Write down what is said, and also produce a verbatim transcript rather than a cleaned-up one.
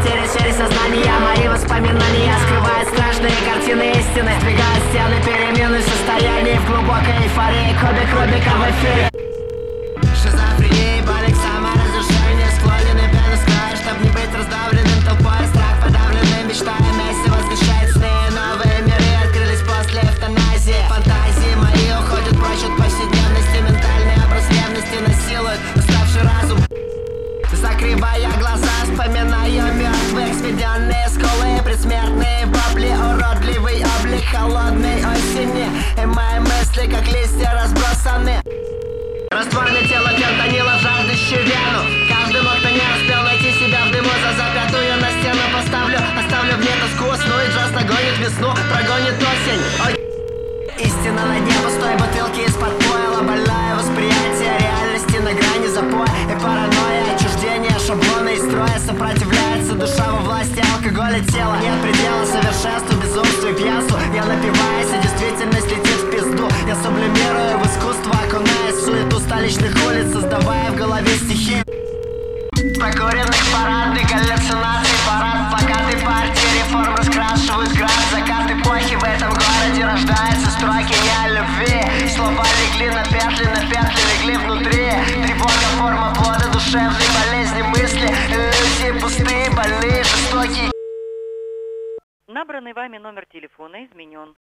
потери сфере сознания. Мои воспоминания скрывают страшные картины истины, сдвигают стены перемены в состоянии в глубокой эйфории. Кубик Рубика в эфире. Шизофрения, паник, саморазрушение, склоненный пьяный скрой, чтоб не быть раздавленным толпой. Страх подавленный, мечтая вместе возвещает сны. Новые миры открылись после эвтаназии. Фантазии мои уходят прочь от повседневности. Ментальный образ ревности насилует уставший разум. Закрывая глаза, вспоминаю мертвых, сведенные скулы, предсмертные вопли, уродливый облик холодной осени. И мои мысли, как листья, разбросаны. Растворное тело фентанила, жаждущий вену. Каждый мог, кто не успел найти себя в дыму. За запятую на стену поставлю, оставлю вне тоску. Сну и джаз нагонит весну, прогонит осень. Ой. Истина на дне пустой бутылки из-под пойла. Больное восприятие реальности на грани запоя и паранойя. Отчуждение, шаблоны и строя. Сопротивляется душа во власти алкоголя тела. Нет предела совершенству, безумству и пьянству. Я напиваюсь, и действительность летит в пизду. Я сублимирую в искусство, окунаясь в суету столичных улиц, создавая в голове стихи. Покуренных парадных галлюцинаций, парад, плакаты партии, реформ раскрашивают град. Закат эпохи в этом городе рождаются строки не о любви. Слова легли на петли, на петли легли внутри. Тревога, форма плода, душевной болезни, мысли, иллюзии пустые, больные, жестокие. Набранный вами номер телефона изменен.